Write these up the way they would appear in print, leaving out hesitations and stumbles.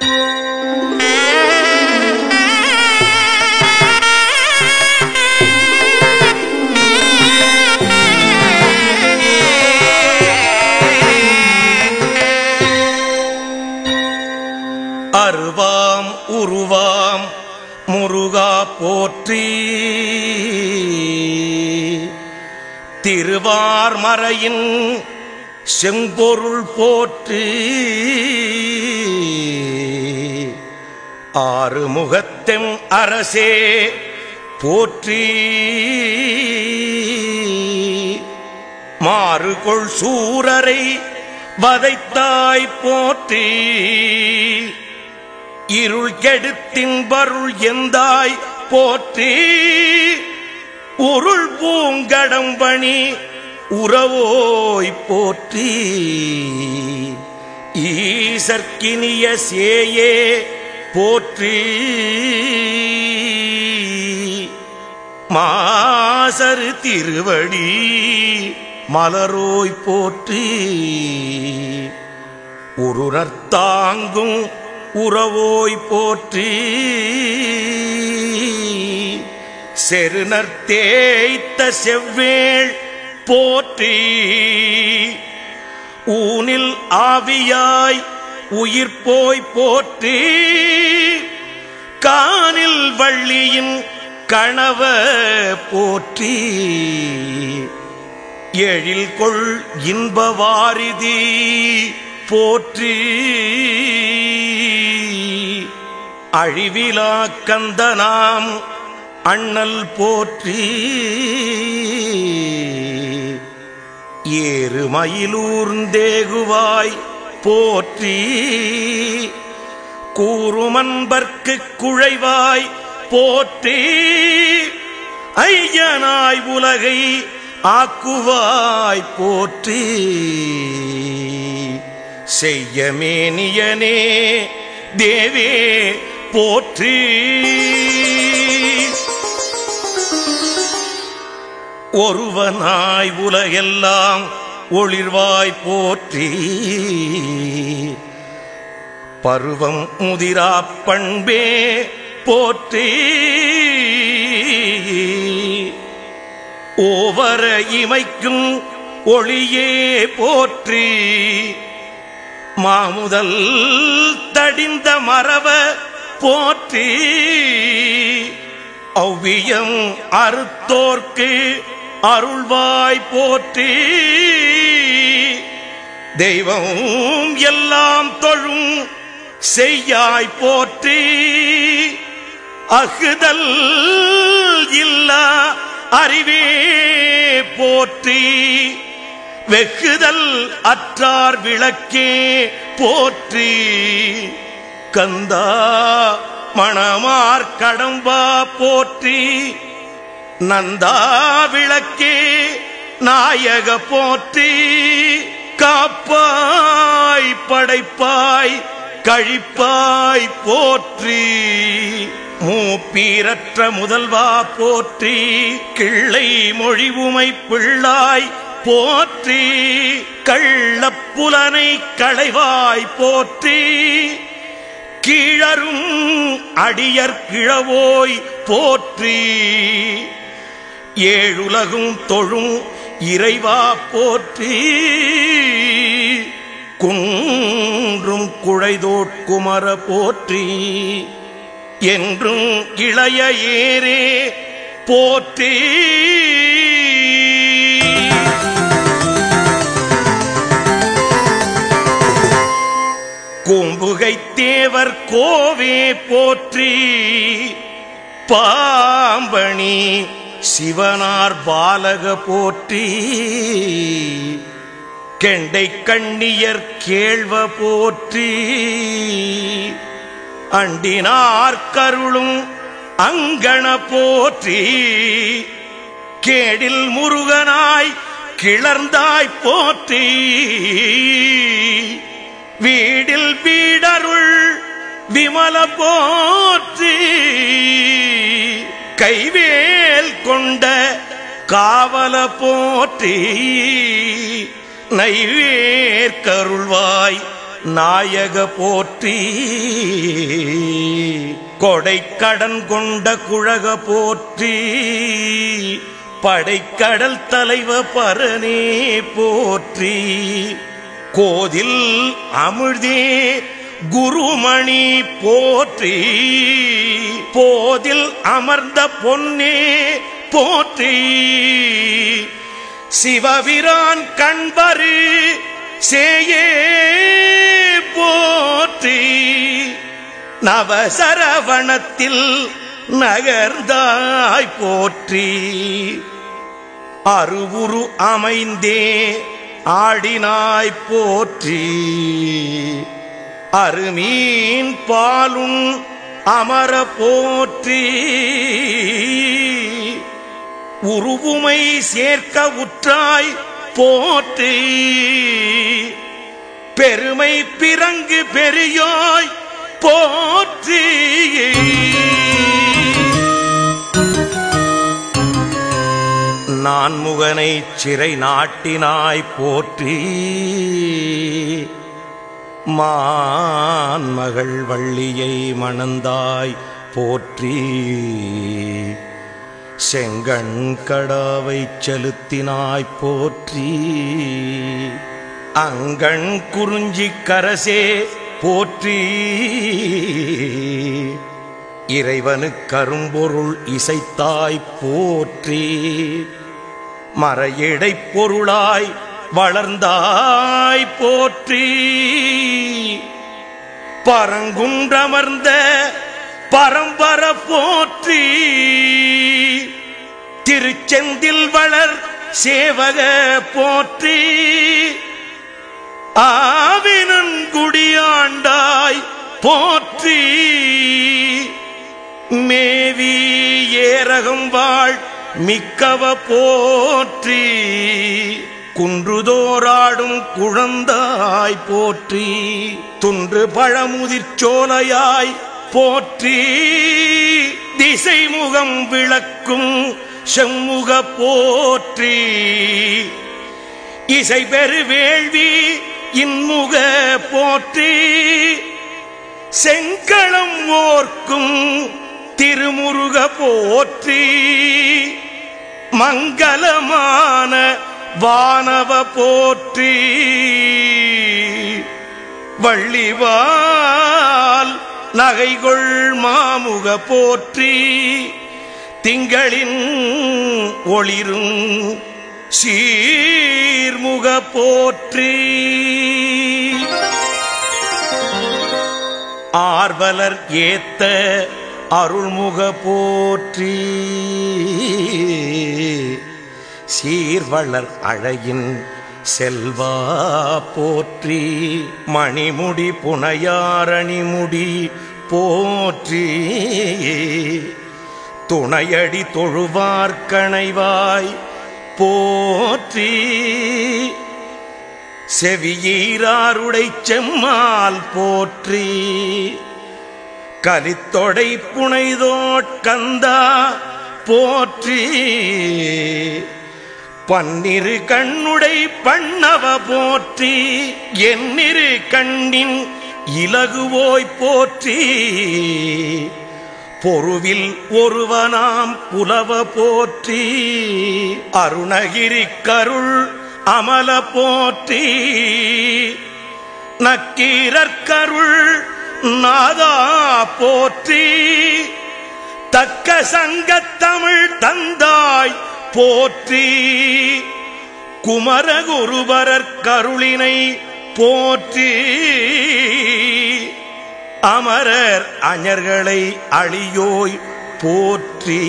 அருவாம் உருவாம் முருகா போற்றி, திருவார்மறையின் செம்பொருள் போற்றி, ஆறுமுகத்தெம் அரசே போற்றி, மாறுகொள் சூரரை வதைத்தாய் போற்றி, இருள் கெடுத்தின்பருள் எந்தாய் போற்றி, உருள் பூங்கடம்பணி உறவோய் போற்றி, ஈசற்கினிய சேயே போற்றி, மாசரு திருவடி மலரோய் போற்றி, உருணர்த்தாங்கும் உறவோய் போற்றி, செருணர்த்தேய்த்த செவ்வேள் போற்றி, ஊனில் ஆவியாய் உயிர் போய் போற்றி, கானில் வள்ளியின் கணவ போற்றி, எழில் கொள் இன்பவாரிதி போற்றி, அழிவிலா கந்தனாம் அண்ணல் போற்றி, ஏறுமயிலூர்ந்தேகுவாய் போற்றி, கூறுமன்பர்க்கு குழைவாய் போற்றி, ஐயனாய் உலகை ஆக்குவாய் போற்றி, செய்யமேனியனே தேவே போற்றி, ஒருவனாய் உலகெல்லாம் ஒளிர்வாய் போற்றி, பருவம் முதிரா பண்பே போற்றி, ஓவர இமைக்கும் ஒளியே போற்றி, மாமுதல் தடிந்த மரவ போற்றி, ஔவியம் அறுத்தோர்க்கு அருள்வாய் போற்றி, தெய்வம் எல்லாம் தொழும் செய்யாய் போற்றி, அகுதல் இல்லா அறிவே போற்றி, வெகுதல் அற்றார் விளக்கே போற்றி, கந்தா மணமார் கடம்பா போற்றி, நந்தா விளக்கே நாயக போற்றி, காப்பாய் படைப்பாய் கழிப்பாய் போற்றி, மூப்பீரற்ற முதல்வா போற்றி, கிள்ளை மொழிவுமை பிள்ளாய் போற்றி, கள்ளப்புலனை களைவாய் போற்றி, கீழரும் அடியர் கிழவோய் போற்றி, ஏழுலகும் தொழும் இறைவா போற்றி, குன்றும் குழைதோட்குமர போற்றி, என்றும் இளைய ஏரே போற்றி, கூம்புகை தேவர் கோவே போற்றி, பாம்பணி சிவனார் பாலக போற்றி, கெண்டை கண்ணியர் கேள்வ போற்றி, அண்டினார் கருளும் அங்கண போற்றி, கேடில் முருகனாய் கிளர்ந்தாய் போற்றி, வீடில் வீடருள் விமல போற்றி, கைவேல் கொண்ட காவல போற்றி, நைவேற்கருள்வாய் நாயக போற்றி. கொடைக்கடன் கொண்ட குழக போற்றி. படைக்கடல் தலைவ பரனே போற்றி. கோதில் அமிழ்தே குருமணி போற்றி. போதில் அமர்ந்த பொன்னே போற்றி. சிவபிரான் கண்பரு சேயே போற்றி. நவசரவணத்தில் நகர்ந்தாய் போற்றி. அருவுரு அமைந்தே ஆடினாய் போற்றி. அருமீன் பாலுன் அமர போற்றி. உருவுமை சேர்க்க உற்றாய் போற்றி. பெருமை பிறங்கு பெரியோய் போற்றி. நான்முகனை சிறை நாட்டினாய் போற்றி. மான்மகள் வள்ளியை மணந்தாய் போற்றி. செங்கண் கடாவை செலுத்தினாய் போற்றி. அங்கண் குறிஞ்சி கரசே போற்றி. இறைவனுக்கு கரும்பொருள் இசைத்தாய் போற்றி. மறையடை பொருளாய் வளர்ந்தாய் போற்றி. பரங்குன்றமர்ந்த பரம்பர போற்றி. திருச்செந்தில் வளர் சேவக போற்றி. ஆவினன்குடியாண்டாய் போற்றி. மேவி ஏரகம் வாழ் மிக்கவ போற்றி. குன்றுதோராடும் குழந்தாய் போற்றி. துன்று பழமுதிர்ச்சோலையாய் போற்றி. திசைமுகம் விளக்கும் செம்முக போற்றி. இசை பெரு வேள்வி இன்முக போற்றி. செங்களம் ஓர்க்கும் திருமுருக போற்றி. மங்களமான வானவ போற்றி. வள்ளிவால் நகைகொள் மாமுக போற்றி. திங்களின் ஒளிரும் சீர்முக போற்றி. ஆர்வலர் ஏத்த அருள்முக போற்றி. சீர்வளர் அழகின் செல்வா போற்றி. மணிமுடி புனையாரணிமுடி போற்றி. துணையடி தொழுவார்கணைவாய் போற்றி. செவியீராருடை செம்மால் போற்றி. கலித்தொடை புனைதோட்கந்தா போற்றி. பன்னிரு கண்ணுடை பண்ணவ போற்றி. என்னிரு கண்ணின் இலகுவோய் போற்றி. பொருவில் ஒருவனாம் புலவ போற்றி. அருணகிரி கருள் அமல போற்றி. நக்கீரற்கருள் நாதா போற்றி. தக்க சங்கத்தமிழ் தந்தாய் போற்றி. குமரகுருபரர் கருளினை போற்றி. அமரர் அஞர்களை அழியோய் போற்றி.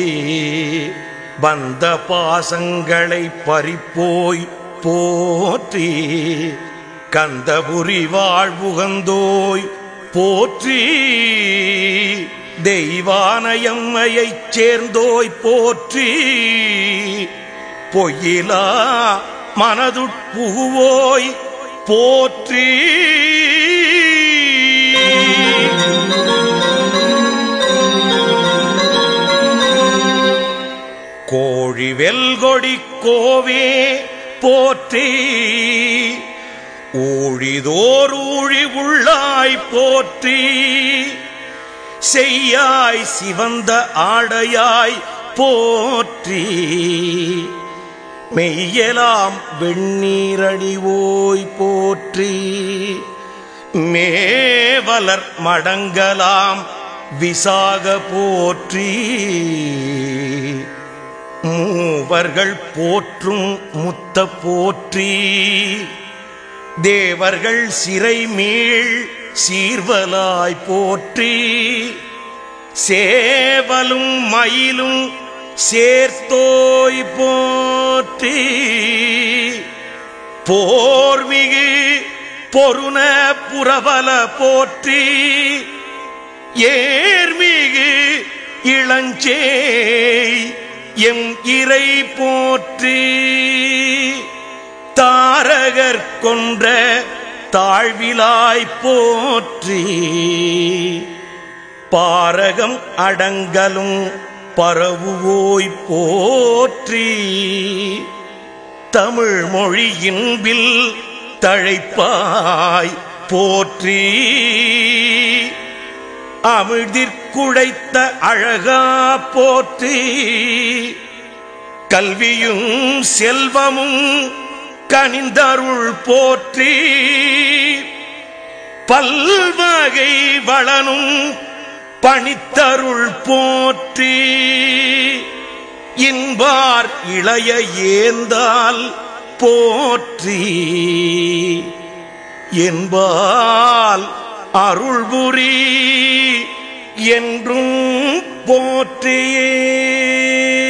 பந்த பாசங்களை பறிப்போய் போற்றி. கந்தபுரி வாழ்வுகந்தோய் போற்றி. தெய்வானையம்மையைச் சேர்ந்தோய் போற்றி. பொய்யிலா மனதுட்புகுவோய் போற்றி. கோழி வெல்கொடி கோவே போற்றி. ஊழிதோர் ஊழி உள்ளாய் போற்றி செய்யாய் சிவந்த ஆடையாய் போற்றி மெய்யலாம் வெண்ணீரணிவோய் போற்றி மேவலர் மடங்கலாம் விசாக போற்றி மூவர்கள் போற்றும் முத்த போற்றி தேவர்கள் சிறைமீள் சீர்வலாய் போற்றி சேவலும் மயிலும் சேர்த்தோய் போற்றி போர்மிகு பொருண புறவல போற்றி ஏர்மிகு இளஞ்சேய் எம் இறை போற்றி தாரகர் கொன்ற தாழ்விலாய் போற்றி பாரகம் அடங்கலும் பரவுவோய் போற்றி தமிழ் மொழியின்பில் தழைப்பாய் போற்றி அமிழ்திற்குழைத்த அழகா போற்றி கல்வியும் செல்வமும் கனிந்தருள் போற்றி பல்வகை வளனும் பணித்தருள் போற்றி இன்பார் இளைய ஏந்தால் போற்றி என்பால் அருள்புரி என்றும் போற்றியே.